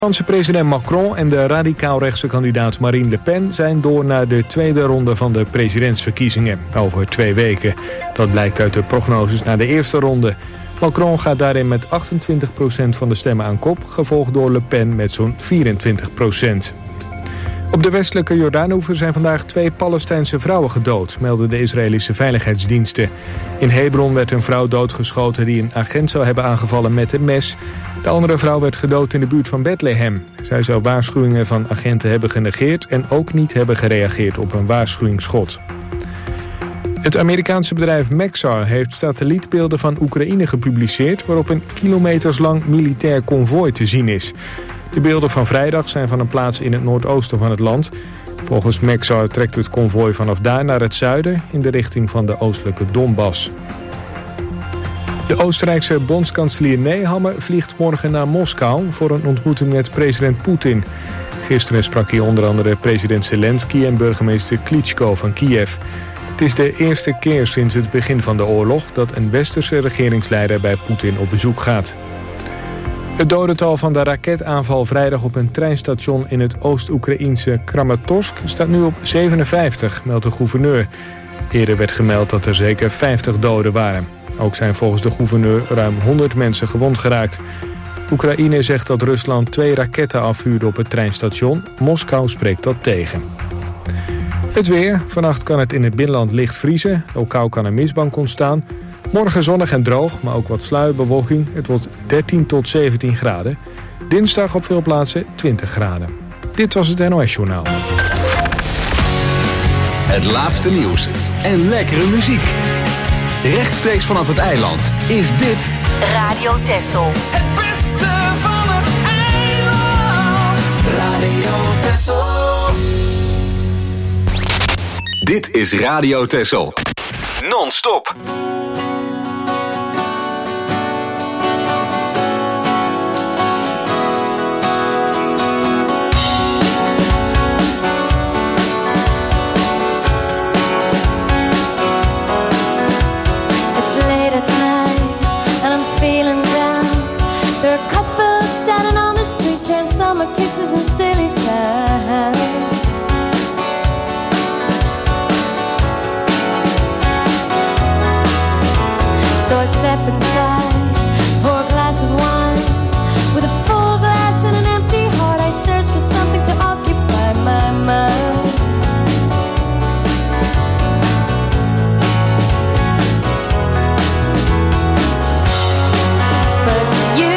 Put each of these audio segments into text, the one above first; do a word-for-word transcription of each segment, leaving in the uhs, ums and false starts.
De Franse president Macron en de radicaal-rechtse kandidaat Marine Le Pen zijn door naar de tweede ronde van de presidentsverkiezingen over twee weken. Dat blijkt uit de prognoses naar de eerste ronde. Macron gaat daarin met achtentwintig procent van de stemmen aan kop, gevolgd door Le Pen met zo'n vierentwintig procent. Op de westelijke Jordaanoever zijn vandaag twee Palestijnse vrouwen gedood, melden de Israëlische veiligheidsdiensten. In Hebron werd een vrouw doodgeschoten die een agent zou hebben aangevallen met een mes. De andere vrouw werd gedood in de buurt van Bethlehem. Zij zou waarschuwingen van agenten hebben genegeerd en ook niet hebben gereageerd op een waarschuwingsschot. Het Amerikaanse bedrijf Maxar heeft satellietbeelden van Oekraïne gepubliceerd, waarop een kilometerslang militair konvooi te zien is. De beelden van vrijdag zijn van een plaats in het noordoosten van het land. Volgens Maxar trekt het konvooi vanaf daar naar het zuiden in de richting van de oostelijke Donbass. De Oostenrijkse bondskanselier Nehammer vliegt morgen naar Moskou voor een ontmoeting met president Poetin. Gisteren sprak hij onder andere president Zelensky en burgemeester Klitschko van Kiev. Het is de eerste keer sinds het begin van de oorlog dat een westerse regeringsleider bij Poetin op bezoek gaat. Het dodental van de raketaanval vrijdag op een treinstation in het Oost-Oekraïense Kramatorsk staat nu op zevenenvijftig, meldt de gouverneur. Eerder werd gemeld dat er zeker vijftig doden waren. Ook zijn volgens de gouverneur ruim honderd mensen gewond geraakt. Oekraïne zegt dat Rusland twee raketten afvuurde op het treinstation. Moskou spreekt dat tegen. Het weer. Vannacht kan het in het binnenland licht vriezen. Lokaal kan een mistbank ontstaan. Morgen zonnig en droog, maar ook wat sluierbewolking. Het wordt dertien tot zeventien graden. Dinsdag op veel plaatsen twintig graden. Dit was het N O S-journaal. Het laatste nieuws en lekkere muziek. Rechtstreeks vanaf het eiland is dit Radio Texel. Het beste van het eiland. Radio Texel. Dit is Radio Texel. Non-stop. Summer kisses and silly signs. So I step inside, pour a glass of wine. With a full glass and an empty heart, I search for something to occupy my mind. But you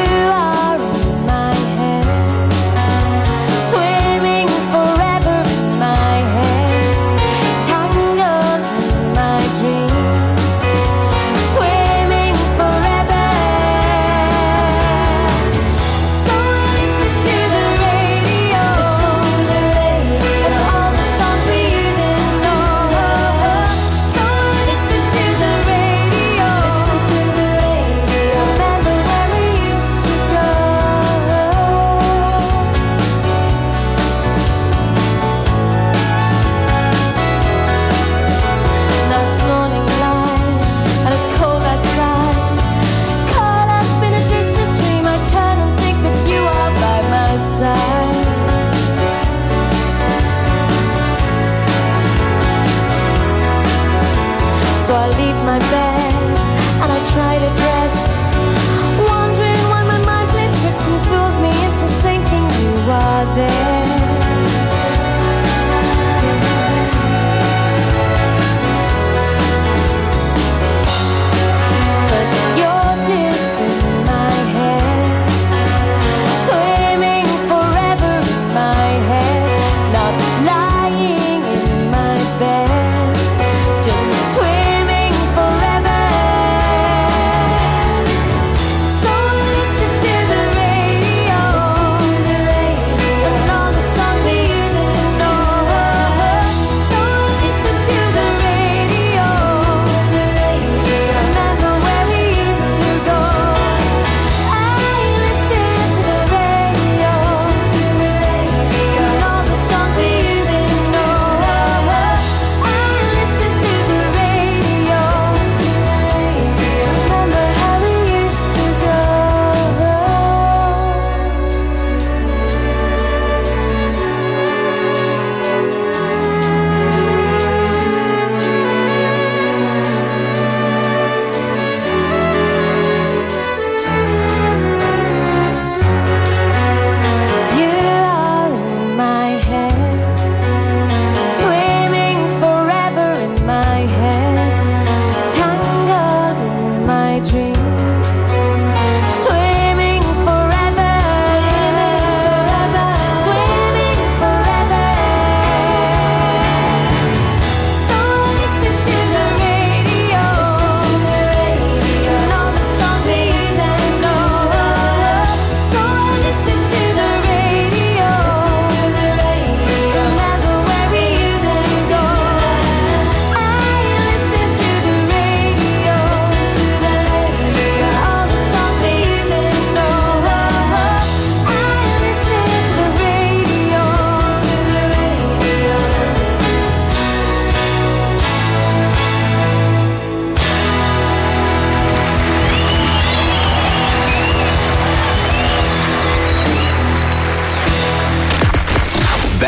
forever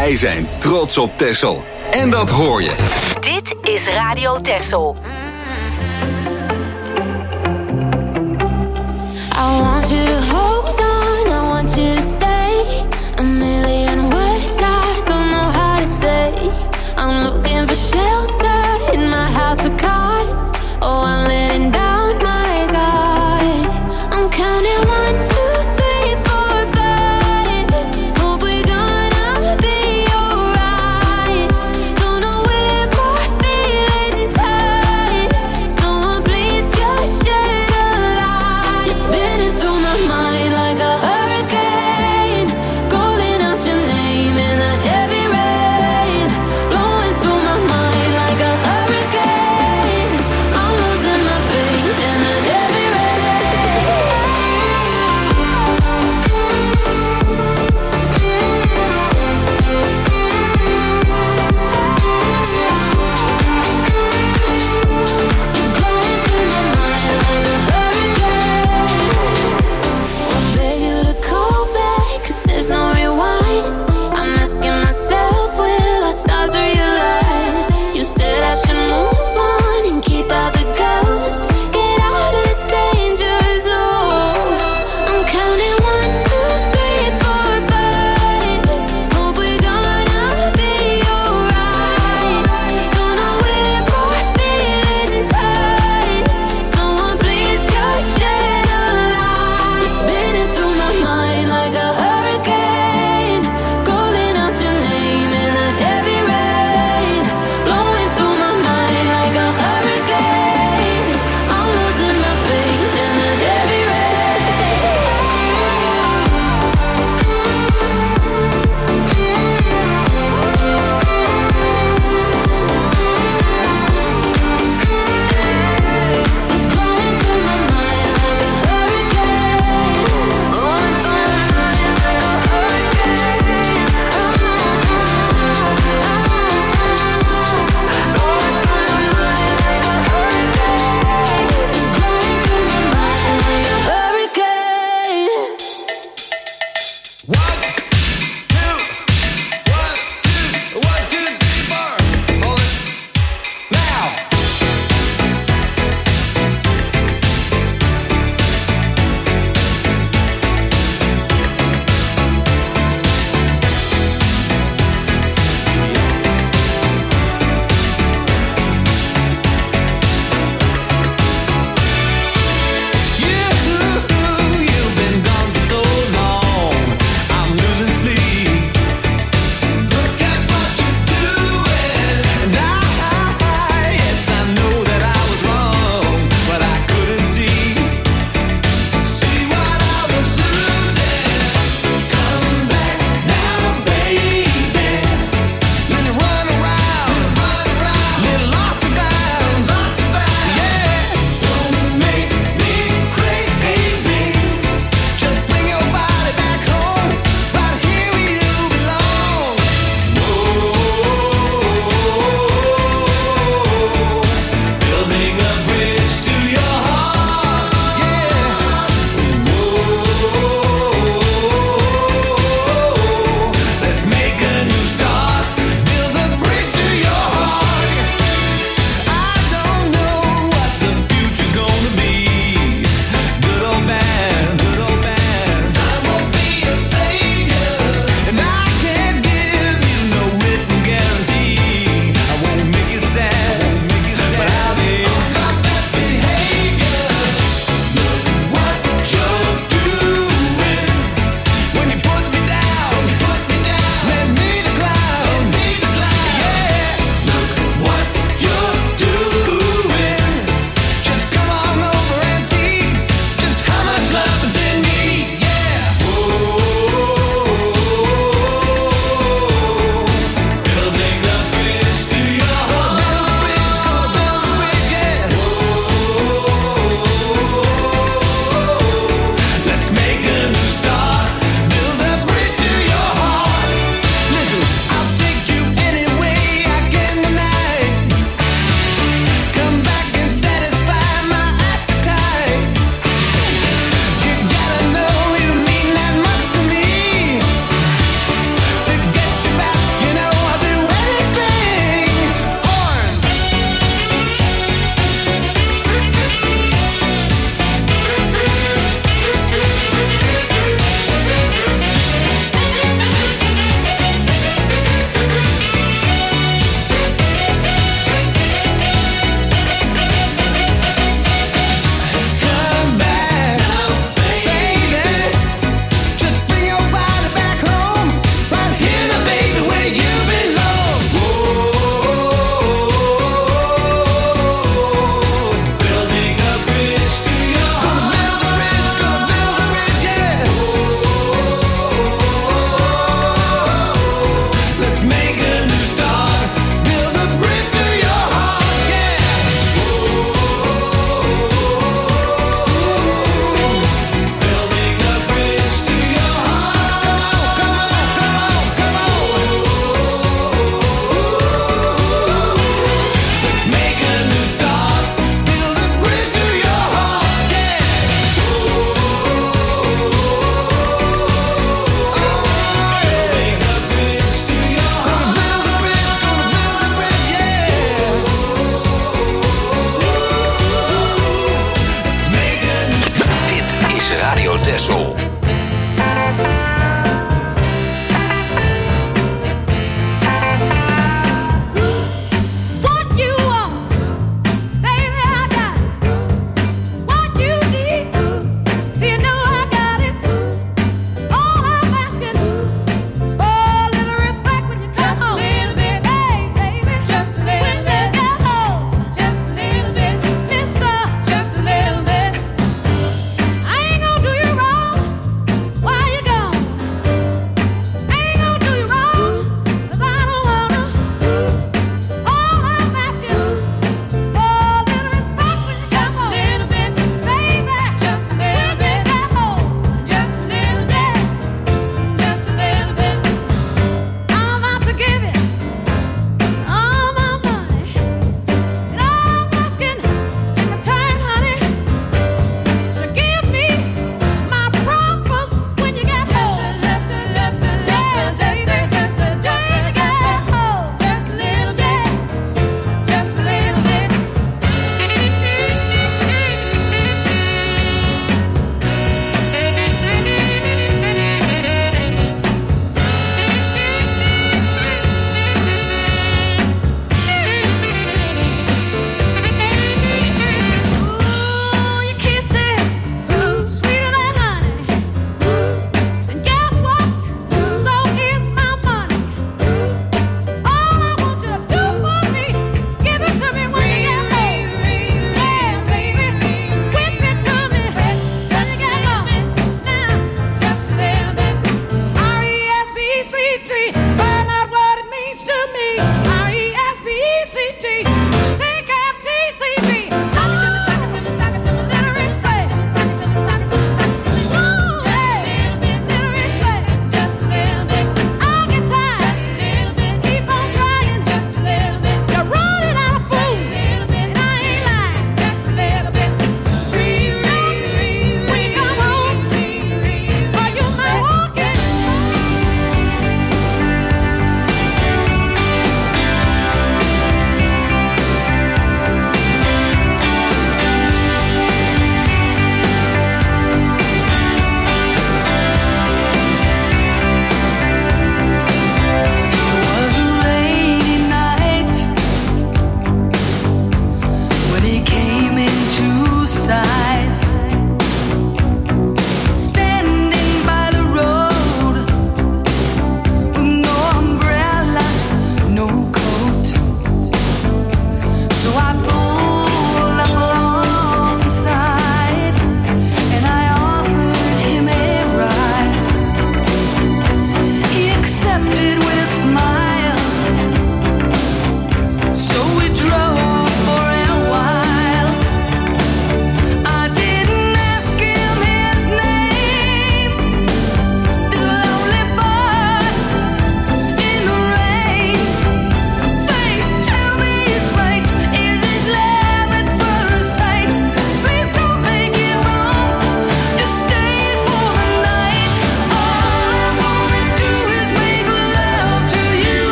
Wij zijn trots op Texel. En dat hoor je. Dit is Radio Texel. I want you to hold on, I want you to stay. A million words I don't know how to say. I'm looking for shelter in my house of cards. Oh, I'm letting down my guard. I'm counting one, two, three, four, five. Hope we're gonna be alright. Don't know where my feelings hide. Someone please just shed a light. You're spinning through my mind.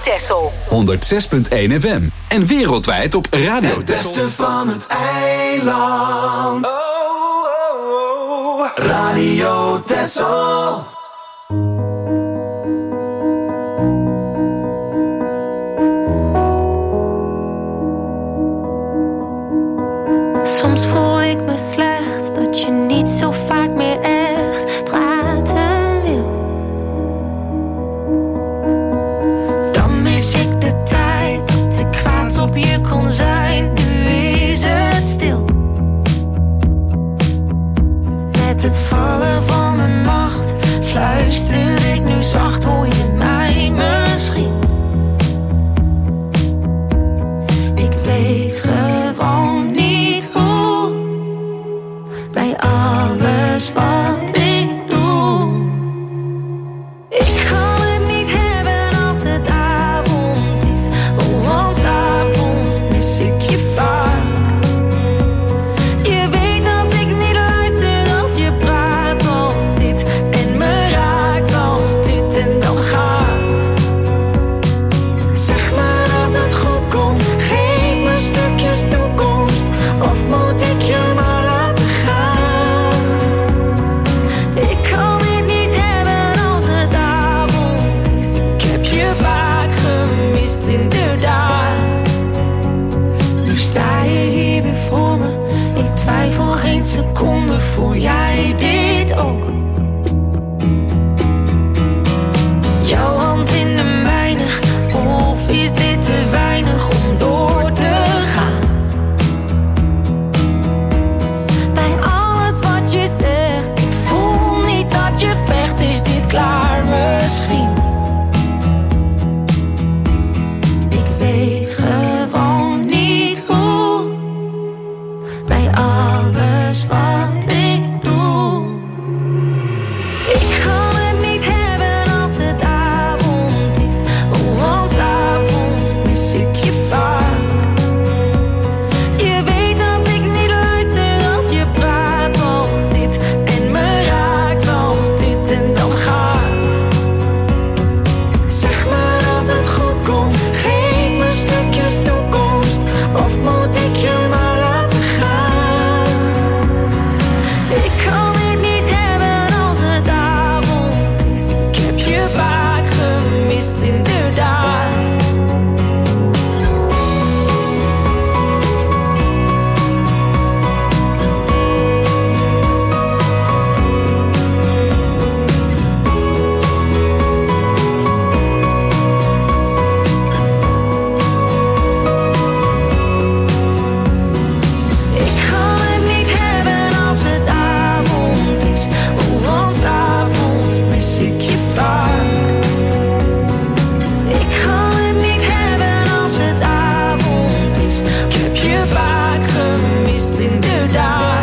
Texel. honderd zes punt één F M. En wereldwijd op Radio Het Texel. beste van het eiland. Oh, oh, oh. Radio Texel. Soms voel ik me slecht dat je niet zo vaak meer echt praten wil. Dan mis ik de tijd dat ik kwaad op je kon zijn. Nu is het stil. Met het vallen van de nacht fluister ik nu zacht, hoor je mij misschien? Ik weet gewoon niet hoe, bij alles wat ik doe. Ik kan het niet hebben als het avond is, oh, want 's avonds mis ik je vaak. Je weet dat ik niet luister als je praat als dit en me raakt als dit en dan gaat. Zeg maar dat het goed komt, geef me stukjes toekomst, of moet ik je maar laten gaan? Ik kan het niet hebben als het avond is, ik heb je vaak gemist inderdaad. Nu sta je hier weer voor me, ik twijfel geen seconde, voel jij dit ook? Jouw hand in de mijne, of is dit te weinig om door te gaan? Bij alles wat je zegt, ik voel niet dat je vecht, is dit klaar misschien? Ik weet gewoon niet hoe, bij alles wat ik doe. Ik kan het niet hebben als het avond is, oh, want 's avonds mis ik je vaak. Je weet dat ik niet luister als je praat als dit en me raakt als dit en dan gaat. Zeg maar dat het goed komt, geef me stukjes toekomst, of moet ik je maar laten gaan? Ik kan het niet hebben als het avond is, ik heb je vaak gemist inderdaad. Ik kan het niet hebben als het avond is, oh, want 's avonds mis ik je vaak. Ik kan het niet hebben als het avond is, ik heb je vaak gemist inderdaad.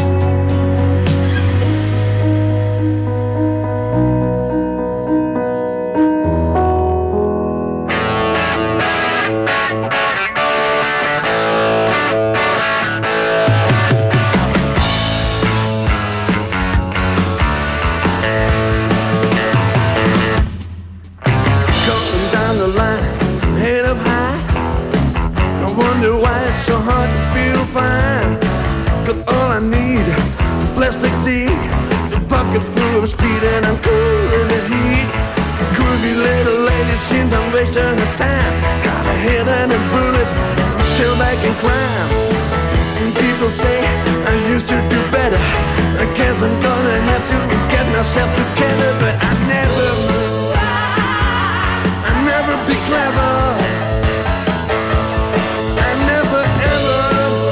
Going down the line, head up high. I wonder why it's so hard to feel fine. Got all I need, plastic tea, a bucket full of speed, and I'm cool in the heat. Groovy little lady seems I'm wasting her time. Got a head and a bullet, I'm still back in crime. And people say I used to do better. I guess I'm gonna have to get myself together, but I never, I never be clever. I never ever,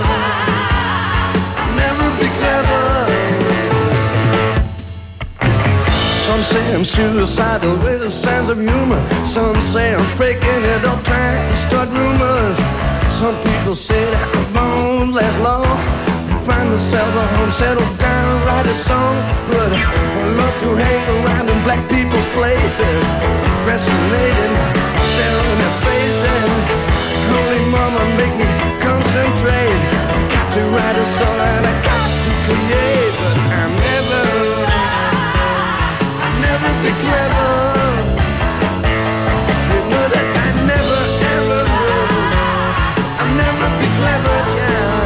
never be clever. Some say I'm suicidal with a sense of humor. Some say I'm faking it up, trying to start rumors. Some people say that I won't last long. Find myself a home, settle down, write a song. But I love to hang around in black people's places, fascinated, staring at faces. Holy mama, make me concentrate. Got to write a song and I got to create, but I never, I never be clever. You know that I never be clever, child.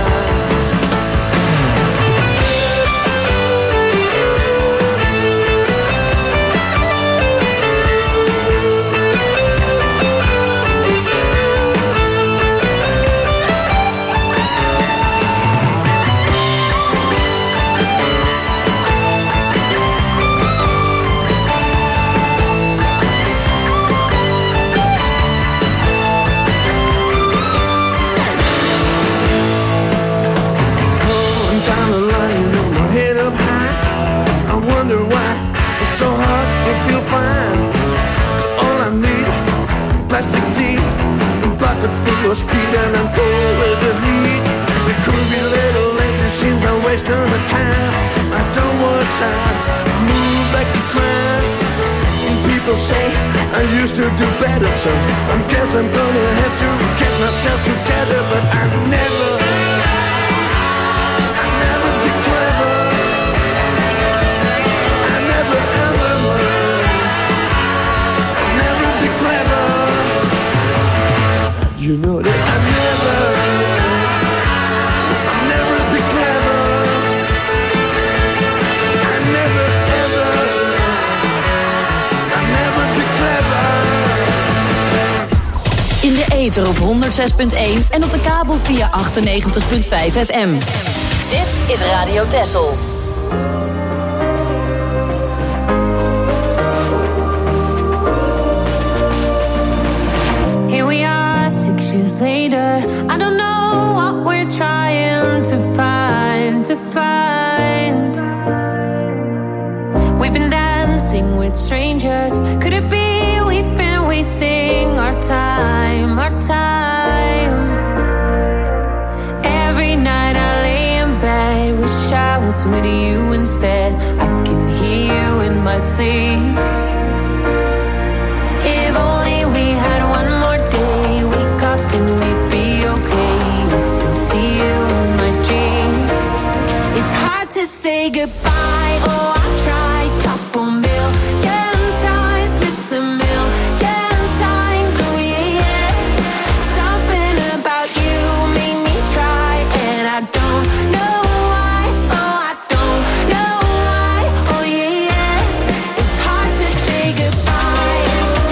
So hard, I feel fine. All I need, plastic tea, a bucket full of speed, and I'm cold with the heat. The curvy little lady seems I'm wasting my time. I don't want time, move back to crime. And people say I used to do better, so I guess I'm gonna have to get myself together. But I never, I never be clever. I never ever learn. I never be clever. You know that I never, I never be clever. I never ever, I never be clever. In de ether op honderdzes punt één en op de kabel via achtennegentig punt vijf F M. Dit is Radio Texel. Here we are, six years later. I don't know what we're trying to find, to find. We've been dancing with strangers. Could it be we've been wasting our time, our time? Every night I lay in bed, wish I was with you instead. I can hear you in my sleep. If only we had one more day, wake up and we'd be okay. I still see you in my dreams. It's hard to say goodbye. Oh, I tried, couple million times, missed a million times. Oh yeah, yeah. Something about you made me try, and I don't know why. Oh, I don't know why. Oh yeah, yeah. It's hard to say goodbye.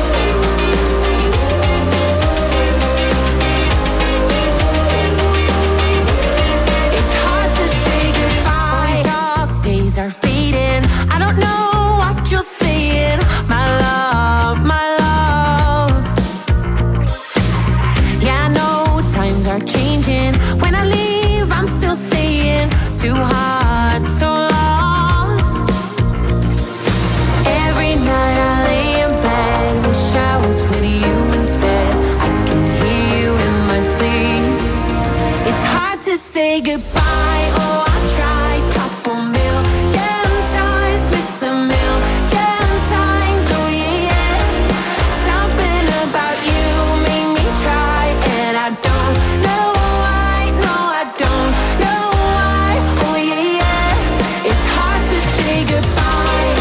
It's hard to say goodbye. Dark days are fading. I don't know what you're saying. My love, my love. Yeah, I know times are changing. When I leave, I'm still staying. Too hard, so lost. Every night I lay in bed, wish I was with you instead. I can hear you in my sleep. It's hard to say goodbye. Oh, I tried, couple million times, missed a million times. Oh yeah, yeah. Something about you made me try, and I don't know why. No, I don't know why. Oh yeah, yeah. It's hard to say goodbye.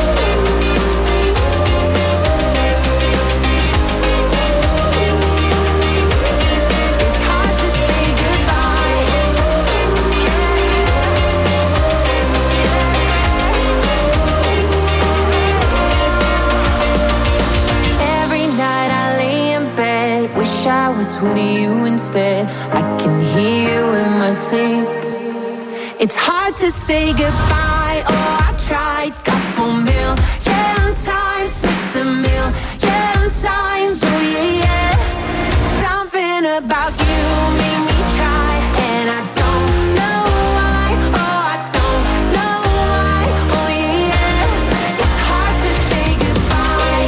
It's hard to say goodbye. Every night I lay in bed, wish I was with you instead. I can hear you in my sleep. It's hard to say goodbye. Oh, I tried, couple million times, missed a million times. Oh yeah, yeah. Something about you made me try, and I don't know why. Oh, I don't know why. Oh yeah, yeah. It's hard to say goodbye.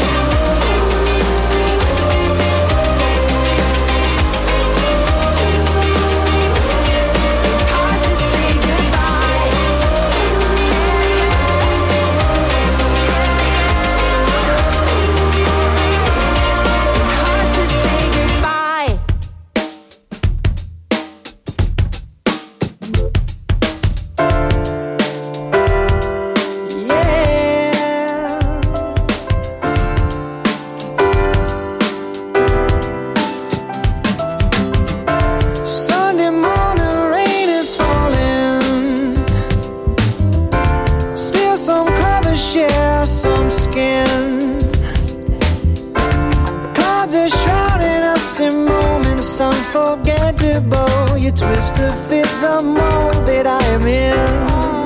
It's hard to say goodbye. It's hard to say goodbye. unforgettable. You twist to fit the mold that I am in.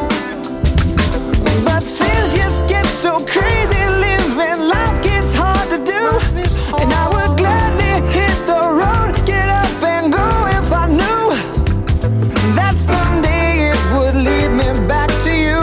But things just get so crazy. Living life gets hard to do. And I would gladly hit the road, get up and go if I knew that someday it would lead me back to you.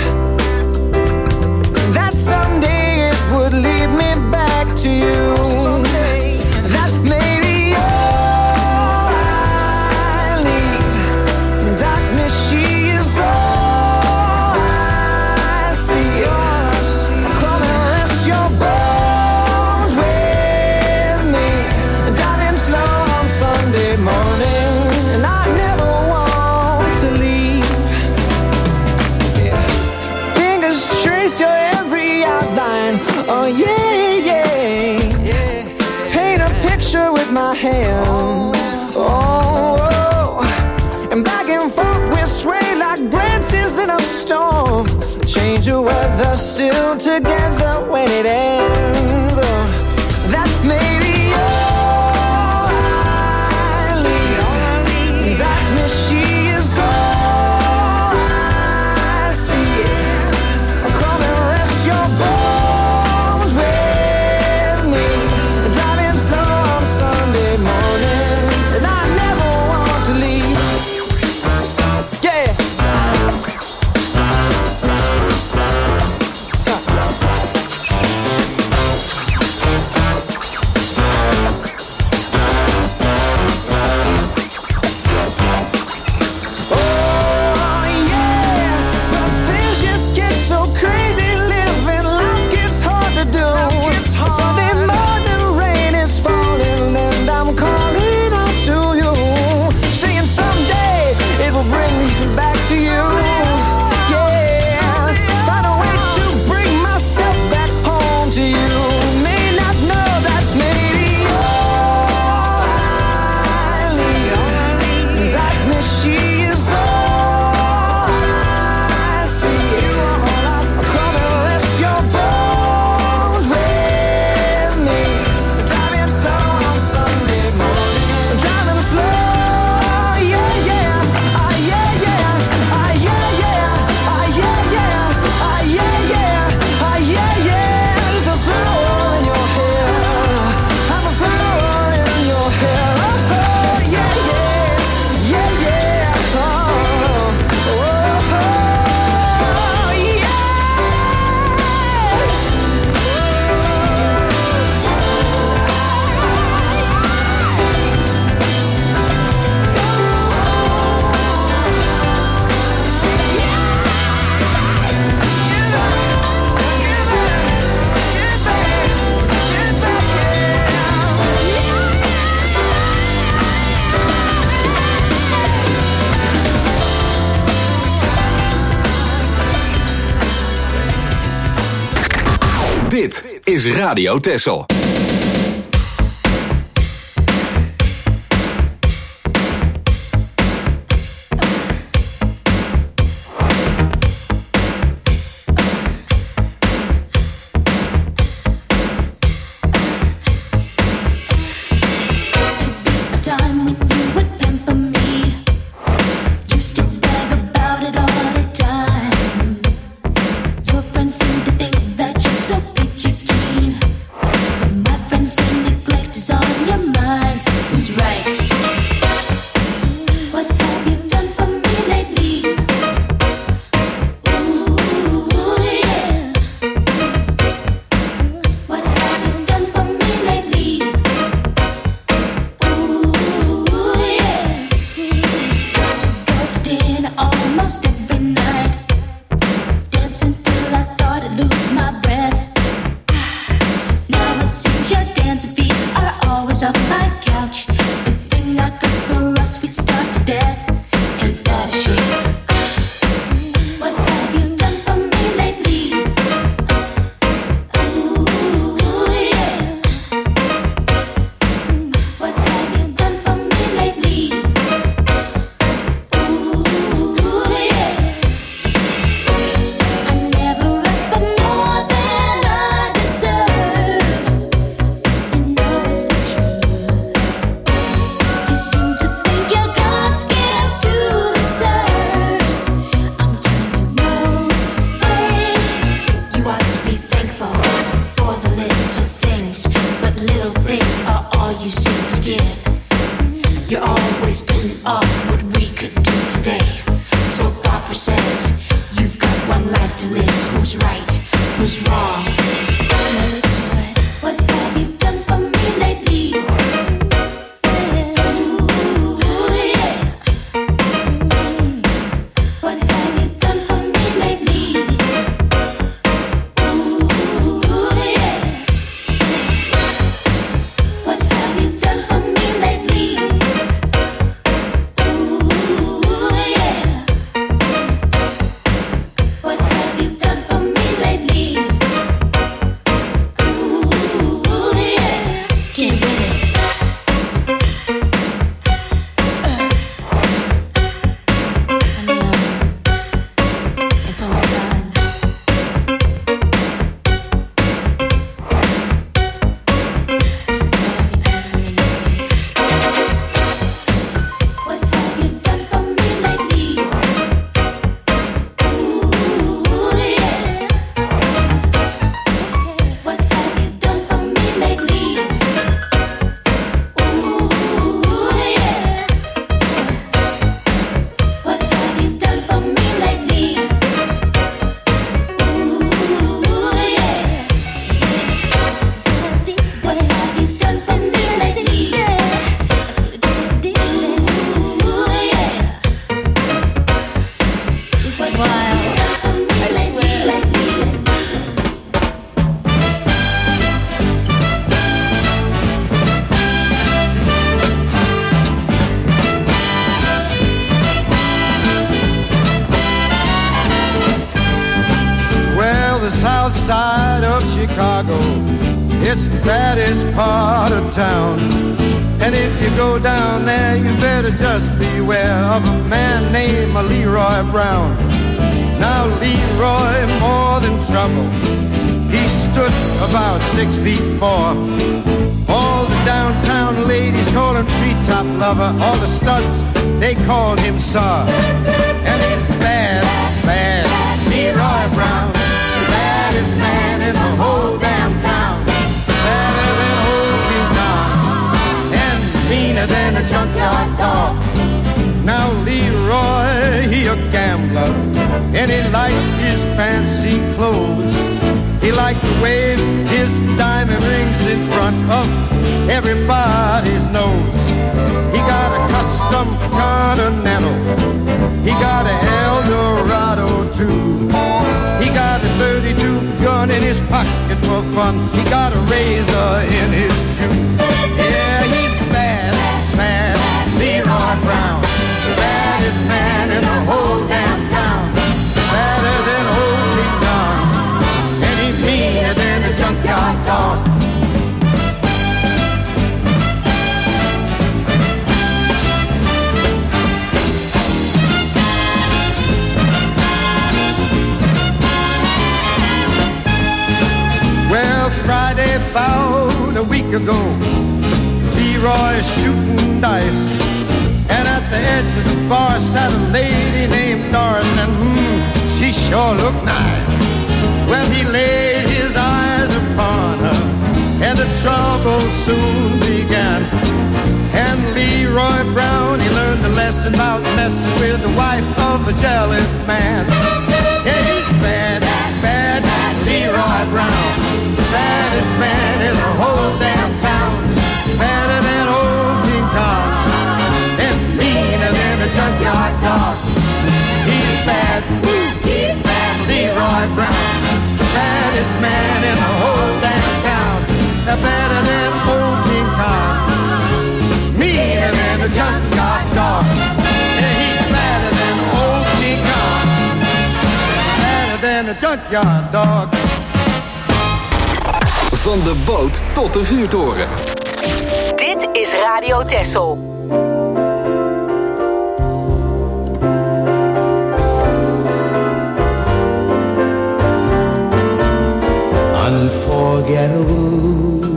That someday it would lead me back to you. Someday. That maybe all I need. Darkness, she is all I see. Come and rest your bones with me. Driving slow on Sunday morning, and I never want to leave. Yeah. Fingers trace your every outline. Oh yeah, yeah, yeah. Paint a picture with my hands. Oh, oh. And back and forth we sway like branches in a storm. Change the weather, still together when it ends. Oh, that may be all I need. Darkness, she is all I see. Come and rest your bones with me. Driving slow on Sunday morning, and I never want to leave. Yeah. Oh yeah, but things just get so crazy. Living life gets hard to do. Sunday morning rain is falling, and I'm calling out to you, saying someday it will bring me back to you. Yeah, find a way to bring myself back home to you. May not know that maybe all I need. Darkness, she is all I see. Come and rest your bones with me. Driving slow on Sunday morning. Driving slow, yeah, yeah. Ah, yeah, yeah. Ah, yeah, yeah. Ah, yeah, yeah. Ah, yeah, yeah. Ah, yeah, yeah. There's a flower in your hair. I'm a flower in your hair. Oh, yeah, yeah. Yeah, yeah. Oh, oh, oh, yeah. Dit is Radio Texel. Time when you would pamper me, used to brag about it all the time. Your friends seem to think that you're so peachy keen, but my friends say neglect is on your mind. Who's right? What have you done for me lately? Ooh, yeah. What have you done for me lately? Almost every night, dancing till I thought I'd lose my breath. Now it seems your dancing feet are always on my couch. The thing I could go us, we'd starve to death. Ain't that a shame? What have you done for me lately? Ooh, yeah. What have you done for me lately? I never asked for more than I deserve. You know it's the truth. You see always putting off what we could do today. Soap opera says you've got one life to live. Who's right? Who's wrong? What have you done for me lately? All the studs, they called him Sir. And he's bad, bad, Leroy Brown. The baddest man in the whole damn town. Better than old King Kong, and meaner than a junkyard dog. Now Leroy, he a gambler, and he liked his fancy clothes. He liked to wave his diamond rings in front of everybody's nose. He got a custom Continental. He got a Eldorado too. He got a thirty-two gun in his pocket for fun. He got a razor in his shoe. Yeah, he's bad, bad, Leroy Brown. The baddest man in the whole damn town. Badder than old King Kong, and he's meaner than a junkyard dog. Friday, about a week ago, Leroy is shooting dice, and at the edge of the bar sat a lady named Doris, and mmm, she sure looked nice. Well, he laid his eyes upon her, and the trouble soon began. And Leroy Brown, he learned a lesson about messing with the wife of a jealous man. Yeah, he's bad, bad, Leroy Brown. Baddest man in the whole damn town. Better than old King Kong, and meaner than a junkyard dog. He's bad, he's bad, Leroy Brown. Baddest man in the whole damn town. Better than old King Kong, meaner than a junkyard dog. And he's better than old King Kong, better than a junkyard dog. Van de boot tot de vuurtoren. Dit is Radio Texel. Unforgettable,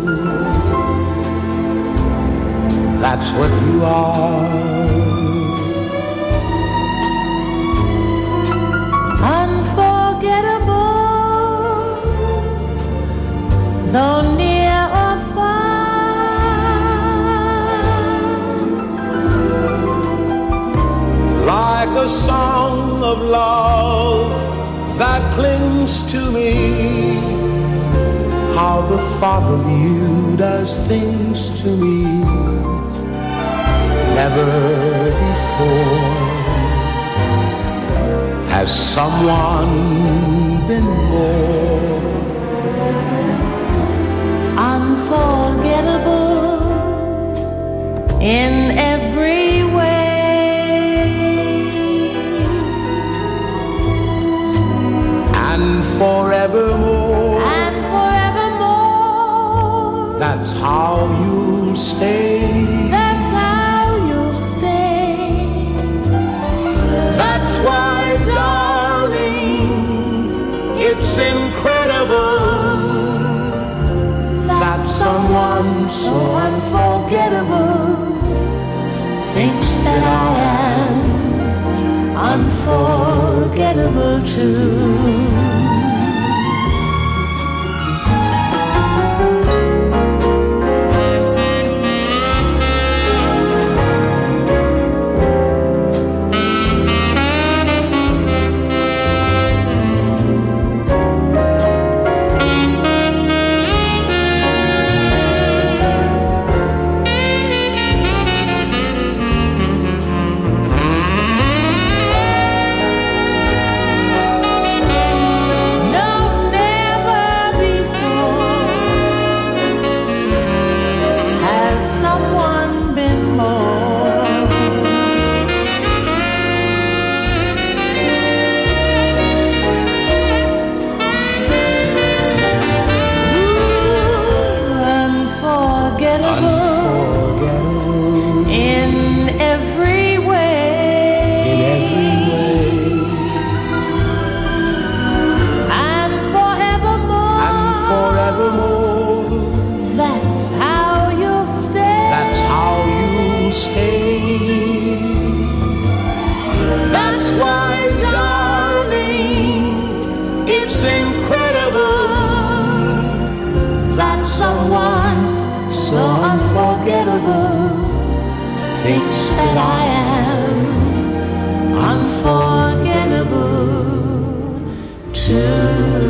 that's what you are. Unforgettable, though near or far. the song of love that clings to me. How the thought of you does things to me never before has someone been more unforgettable in every way, and forevermore, and forevermore, that's how you'll stay, that's how you'll stay. That's why, darling, it's incredible that someone so unforgettable thinks that I am unforgettable too. Thinks that I am unforgettable too.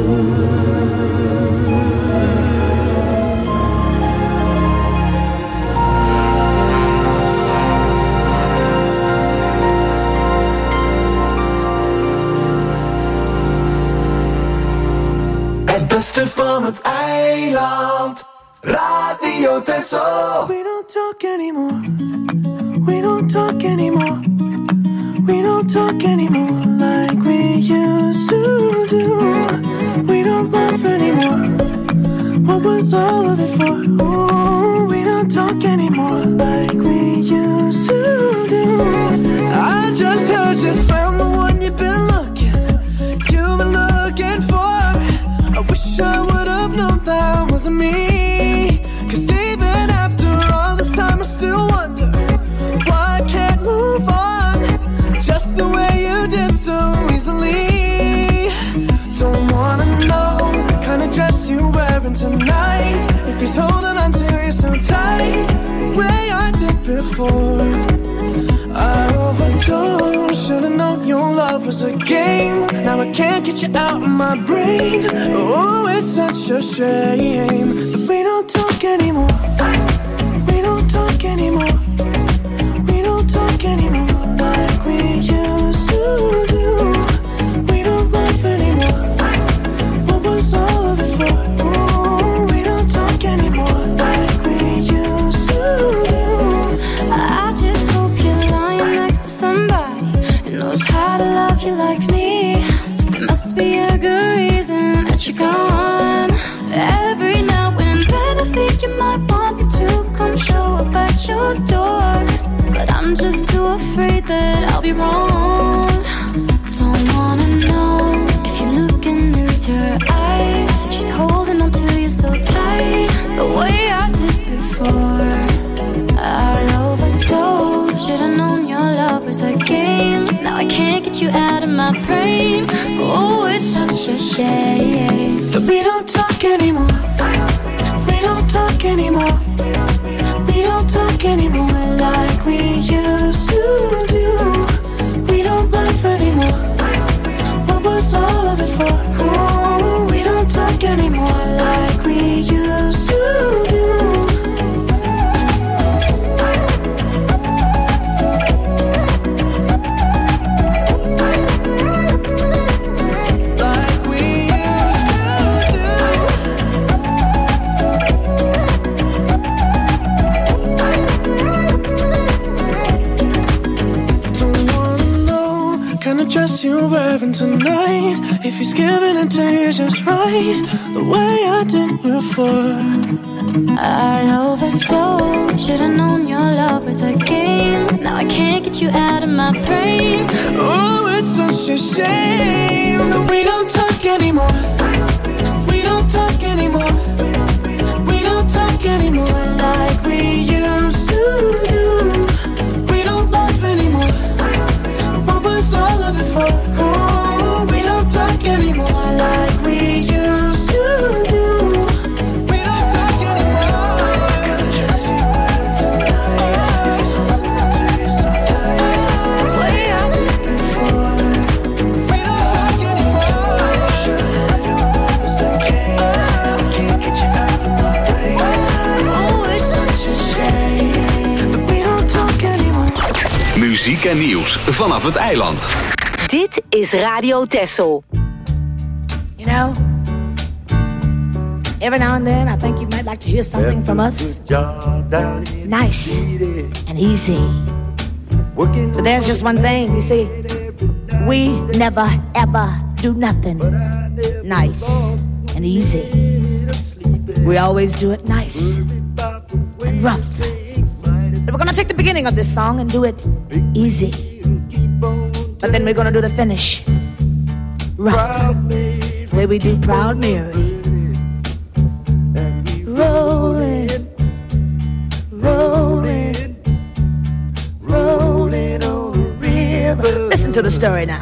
Het beste van het eiland, Radio Texel. We don't talk anymore. We don't talk anymore. We don't talk anymore like we used to do. We don't laugh anymore. What was all of it for? Ooh, we don't talk anymore like we used to do. I just heard you found the one you've been looking, you've been looking for. I wish I would have known that wasn't me. Cause even after all this time I still wonder why I can't move on just the way you did so easily. Don't wanna know the kind of dress you're wearing tonight, if he's holding on to you so tight the way I did before. I overdosed, should've known your love was a game. Now I can't get you out of my brain. Oh, it's such a shame that we don't talk anymore. We don't talk anymore. We don't talk anymore like we used to do. We don't laugh anymore. What was all of it for? Ooh, we don't talk anymore like we used to do. I just hope you're lying next to somebody who knows how to love you like me. There must be a good reason that you're gone. Every now and then I think you might want me to come show up at your door, but I'm just too afraid that I'll be wrong. Don't wanna know if you're looking into her eyes, if she's holding on to you so tight the way I did before. I overdosed, should've known your love was a game. Now I can't get you out of my brain. Oh, it's such a shame that we don't talk anymore. We don't talk anymore. We don't talk anymore like we used to do. We before. Oh, we don't talk anymore like we used to do. Dress you're wearing tonight, if he's giving it to you just right, the way I did before. I overdosed, should've known your love was a game. Now I can't get you out of my brain. Oh, it's such a shame that we don't talk anymore. We don't talk anymore. We don't talk anymore like we used to do. We don't love anymore. What was all of it for? Oh, we don't talk anymore like we used to do. We don't talk anymore. Way I did before. We don't talk anymore. Can't get you out of my brain. Oh, it's such a shame that we don't talk anymore. Muziek en nieuws vanaf het eiland. Dit is Radio Texel. You know, every now and then I think you might like to hear something from us. Nice and easy. But there's just one thing, you see. We never ever do nothing nice and easy. We always do it nice and rough. But we're gonna take the beginning of this song and do it easy. But then we're gonna do the finish rough. It's the way we do Proud Mary. Rolling, rolling, rolling on the river. Listen to the story now.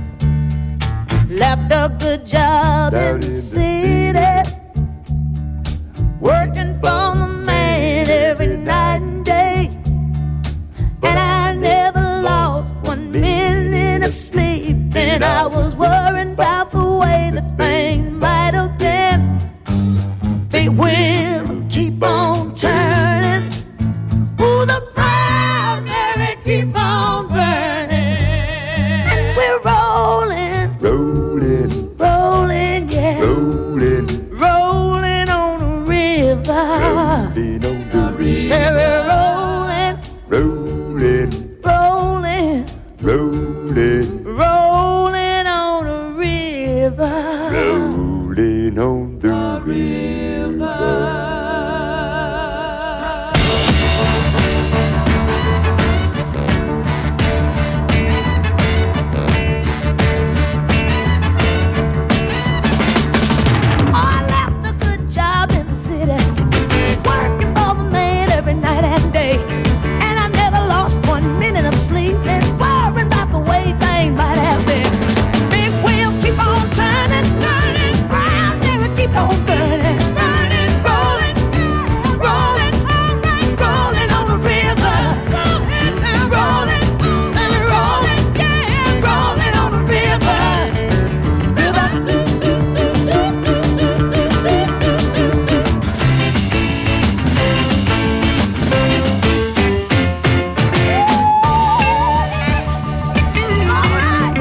Left a good job in the city, working for the man every night and day. And I never lost one minute of sleep, and I was worried about the way that things might have been. Big wheel keep on turning. Ooh, the Proud Mary keep on burning. And we're rolling, Rolling, rolling, yeah, rolling, rolling on the river. rolling on the Say we're rolling, rolling, rolling, rolling, rolling on the river. rolling on the river. I left a good job in the city, working for the man every night and day. And I never lost one minute of sleep, and worrying about the way things might have been. Big wheel keep on turning, turning, Proud Mary keep on burning, burning, rolling, rolling, rolling on the river. Rolling, say we're rolling, yeah, rolling on the river. River, do, do, do, do, do, do, do, do, do, do. Alright.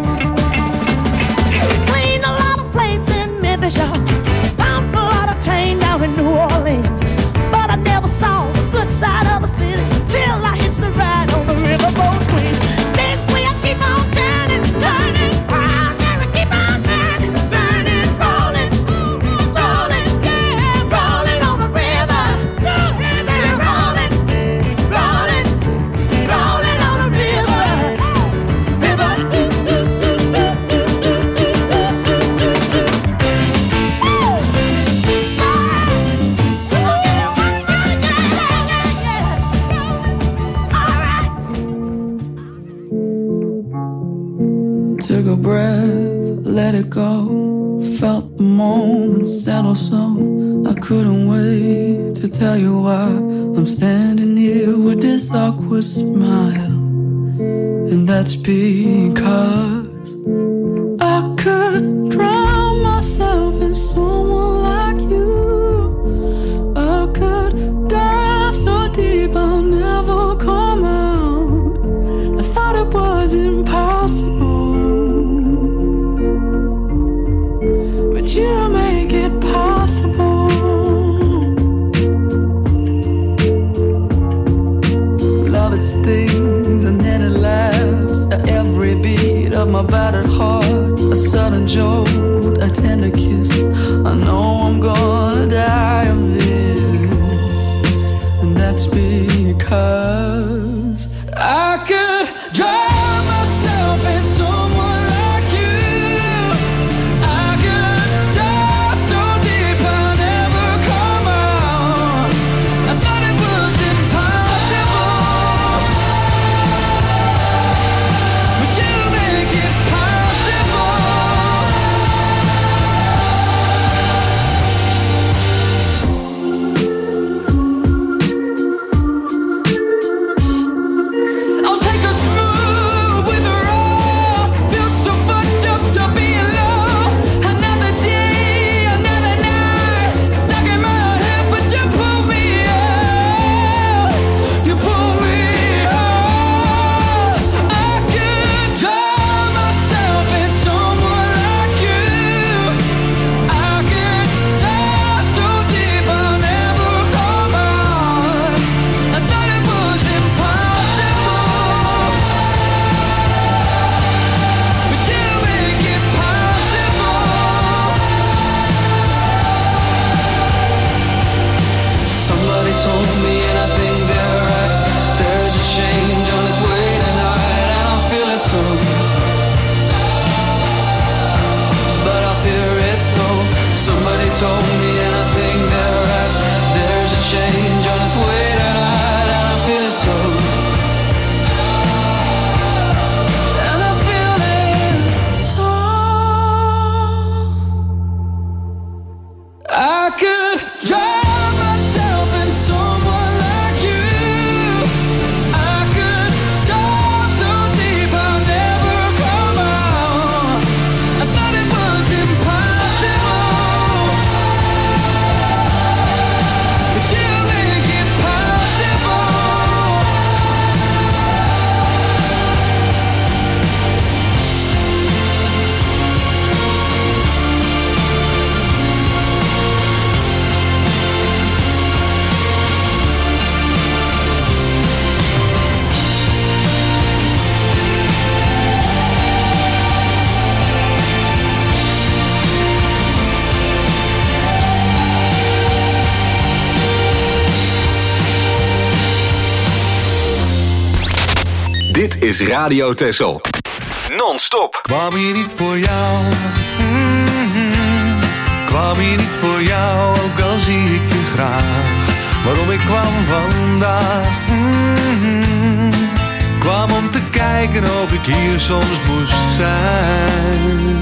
Cleaned a lot of plates in Memphis, y'all. Pumped a lot of tang down in New Orleans. But I never saw the good side of a city till I hitched the ride on the riverboat queen. Big wheel keep on turning, turning, Proud Mary keep on burning, burning, rolling, rolling, yeah, rolling on the river. Say we're rolling, rolling, rolling on the river. River, do, do, do, do, do, do, do, do, do, do. Took a breath, let it go. Felt the moment settle so I couldn't wait to tell you why I'm standing here with this awkward smile. And that's because I could drive my battered heart a sudden jolt, a tender kiss. I know I'm gonna die of this, and that's because I could drown myself in someone like you. I could dive so deep I'll never come out. I thought it was impossible, but you make it I'll take a smooth with a rough. Feel so fucked up to be in love. Another day, another night, stuck in my head, but you pull me out. You pull me out. I could drown myself in someone like you. I could dive so deep I'll never come out. I thought it was impossible, but you make it possible. Somebody told me, and I think they're right, there's a change on its way tonight, and I feel it so, but I fear it though. Somebody told me, and I think they're right, there's a change on its way tonight, and I feel it so, and I feel it so. I could drown myself in someone like you. I could dive so deep I'll never come out. I thought it was impossible, but you make it possible. Dit is Radio Texel. Non-stop. Kwam hier niet voor jou, mm-hmm. Kwam hier niet voor jou, ook al zie ik je graag. Waarom ik kwam vandaag, mm-hmm. Kwam om te kijken of ik hier soms moest zijn.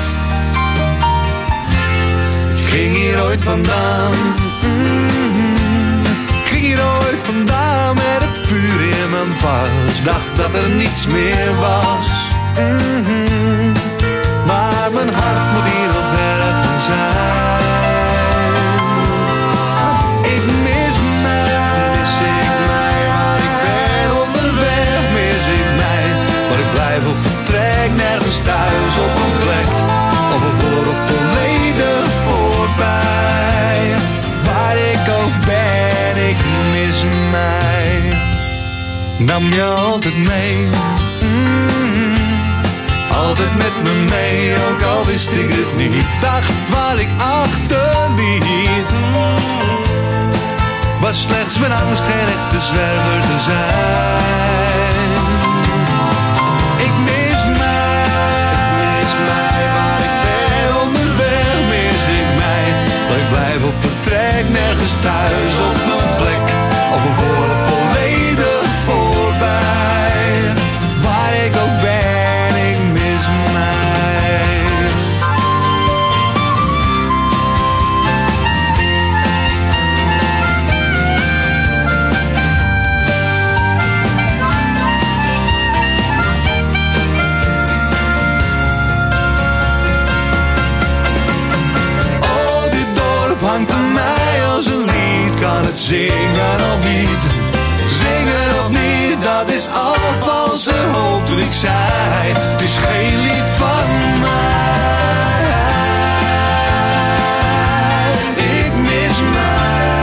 Ik ging hier ooit vandaan, mm-hmm. Ik ging hier ooit vandaan met het vuur in mijn pas. Dacht dat er niets meer was, mm-hmm. Maar mijn hart moet hier nog ergens zijn. Ik mis mij, mis ik mij, waar ik ben onderweg, mis ik mij. Waar ik blijf of vertrek, nergens thuis op een plek. Of ervoor of volledig voorbij. Waar ik ook ben, ik mis mij. Nam je altijd mee, mm-hmm. Altijd met me mee, ook al wist ik het niet. Dacht waar ik achterliet, was slechts mijn angst geen echte zwerver te zijn. Ik mis mij, ik mis mij, waar ik ben onderweg, mis ik mij. Waar ik blijf of vertrek, nergens thuis op mijn plek. Of ervoor of volledig voorbij. Waar ik ook ben, ik mis mij. Oh, dit dorp hangt aan mij als een lied. Kan het zingen of niet? Zingen of niet, dat is al valse hoop toen ik zei. Het is geen lied van mij. Ik mis mij.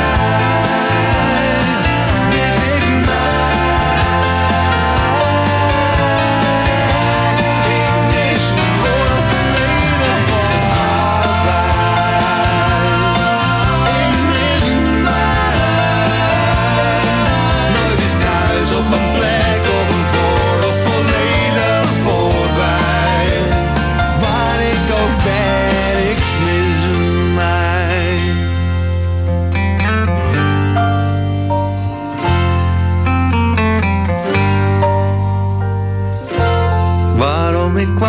Mis ik mij. Ik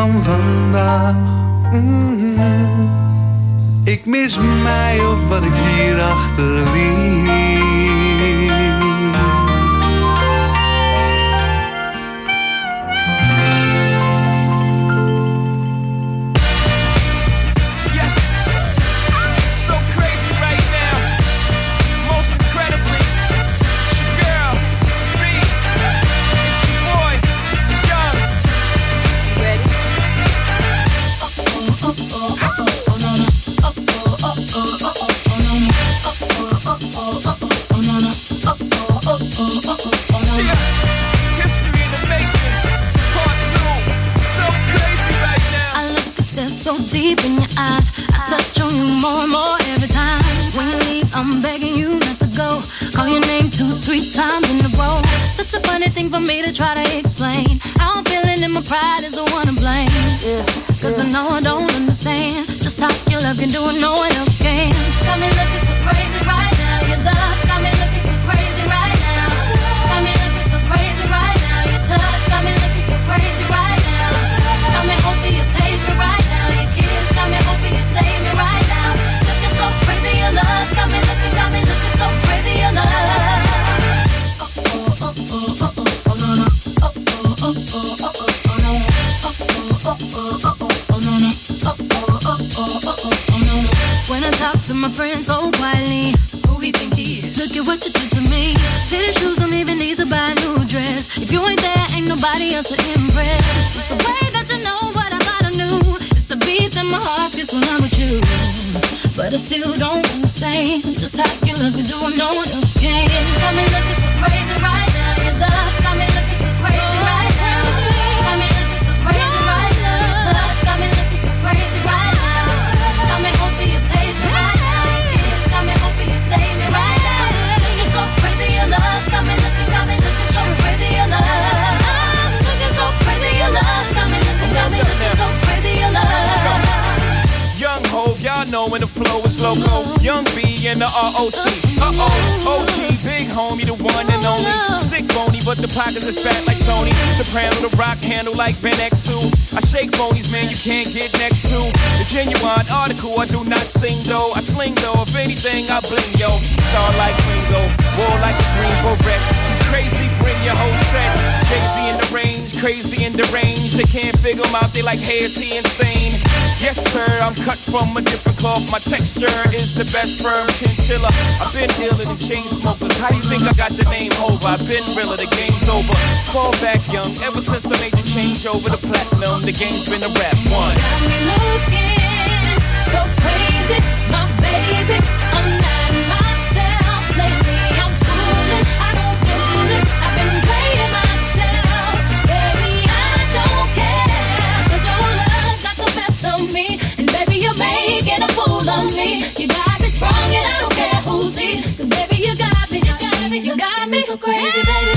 van vandaag. Mm-hmm. Ik mis mij of wat ik hier achterliet. So deep in your eyes, I touch on you more and more every time. When you leave, I'm begging you not to go. Call your name two, three times in a row. Such a funny thing for me to try to explain. How I'm feeling and my pride is the one to blame. Yeah, Cause yeah. I know I don't understand just how your love can do it, no one else can. Got me looking so crazy right now. Your love's got me looking so crazy right now. Got me looking so crazy right now. Your touch got me looking so crazy right now. Got me hoping you page me right now. Got me hoping you save me right now. Looking so crazy, your love got me looking, got me looking so crazy, your love. Oh oh oh oh oh oh no no. Oh oh oh oh oh oh no. Oh oh oh oh oh oh no no. Oh oh oh oh oh oh no no. When I talk to my friends so quietly, who we think he is? Look at what you did to me. Fitted shoes don't even need to buy a new dress. If you ain't there, ain't nobody else to impress. It's the way that you know what I thought I knew. The beat in my heart gets when I'm with you. But I still don't understand just how you look and do what no one else can. Got me looking so crazy right now. Your love's got me looking so crazy right now. Got me looking so crazy right now. Your touch got me looking so crazy right now. Got me hoping you page me right now. Your kiss got me hoping you save me right now. Looking so crazy, your love's got me looking, got me looking so crazy, your love. I'm looking so crazy, your love's got me looking, got me looking so crazy, your love. Young Hov, y'all know when the flow is loco. Young B and the R O C. Uh-oh, O G, big homie, the one and only. Stick bony, but the pockets is fat like Tony. Soprano, the rock handle like Ben X two. I shake phonies, man, you can't get next to. The genuine article, I do not sing though. I sling though, if anything, I bling, yo. Star like Ringo, war like a Greensboro wreck. Crazy, bring your whole set. Jay-Z in the range, crazy in the range. They can't figure him out, they like, hey, is he insane? Yes, sir, I'm cut from a different cloth. My texture is the best firm chinchilla. I've been iller than chain smokers. How do you think I got the name over? I've been realer, the game's over. Fall back young, ever since I made the change over to platinum. The game's been a rap one. Got me looking so crazy, my baby. I'm not myself lately. I'm foolish, I don't do this. I've been playing myself, baby. I don't care, 'cause your love's got the best of me, and baby you're making a fool of me. You got me sprung and I don't care who sees, 'cause baby you got me, you got me, you got me so crazy, baby.